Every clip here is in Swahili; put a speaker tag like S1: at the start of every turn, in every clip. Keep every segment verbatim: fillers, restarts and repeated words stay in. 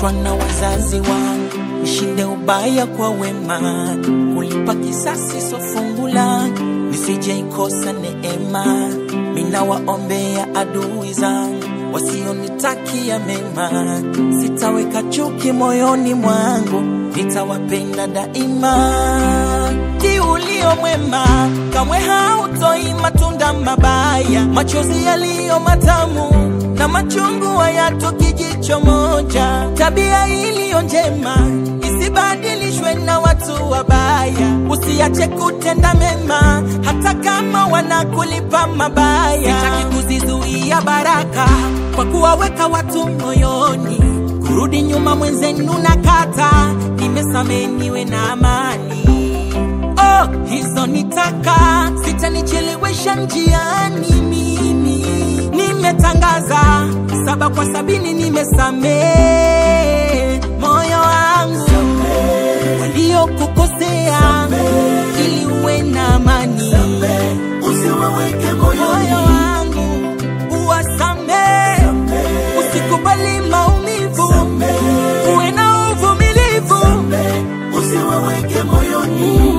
S1: Niliachwa na wazazi wangu, nishinde ubaya kwa wema. Kulipa kisasi so fungula, nisije ikosa neema. Mina waombea adui zangu, wasionitakia mema. Sitaweka chuki moyoni mwangu, nitawapenda daima. Ti ulio mwema, kamwe hautoi matunda mabaya. Machozi yaliyo matamu na machungu hayatoki jicho moja. Tabia iliyo njema isibadilishwe na watu wabaya. Usiache kutenda mema hata kama wanakulipa mabaya. Sitaki kuzizuia baraka kwa kuwaweka watu moyoni. Kurudi nyuma mwenzenu nakata, nimesameniwe na amani. Oh, hizo nitaka, sitanichelewesha njiani mimi. Nimetangaza saba kwa sabini, nimesame moyo wangu walio kukosea, ili uwe na amani.
S2: Usiwaweke moyoni,
S1: moyo wangu uwasame, usikubali maumivu, uwe na uvumilivu.
S2: Usiwaweke moyoni.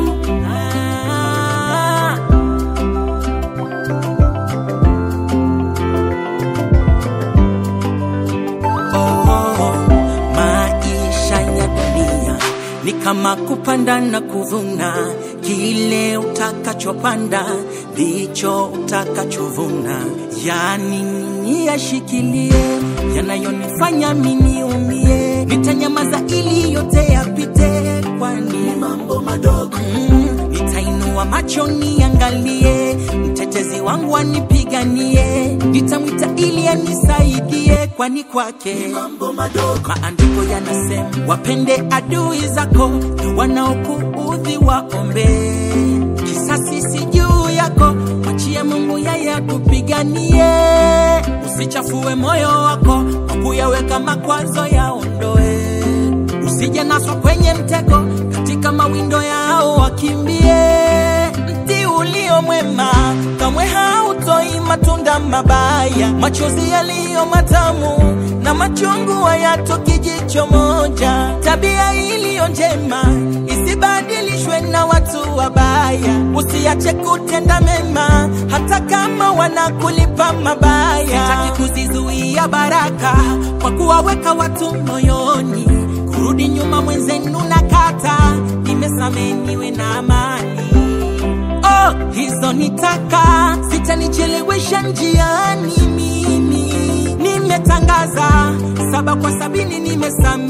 S1: Ni kama kupanda na kuvuna, kile utakachopanda ndicho utakachovuna. Yani nini yashikilie yanayonifanya mimi umie. Nitanyamaza ili yote yapite, kwani
S2: mambo madogo.
S1: mm, Nitainua macho niangalie, mtetezi wangu anipiganie. Nitamwita ili anisaidie, kwani kwake
S2: mambo madogo.
S1: Maandiko yanasema, wapende adui zako, wanaokuudhi waombe. Kisasi si juu yako, mwachie Mungu yeye akupiganie. Usichafue moyo wako kwa kuyaweka makwazo yaondoe. Usije naswa kwenye mtego, katika mawindo yao wakimbie. Mti ulio mwema kamwe hautoi matunda mabaya. Machozi yaliyo matamu na machungu hayatoki jicho moja. Tabia iliyo njema isibadilishwe na watu wabaya. Usiache kutenda mema hata kama wanakulipa mabaya. Sitaki kuzizuia baraka kwa kuwaweka watu moyoni. Kurudi nyuma mwenzenu nakata, nimesameniwe na amani. Oh, hizo nitaka, sitanichelewesha njiani mimi. Nimetangaza saba kwa sabini, nimesame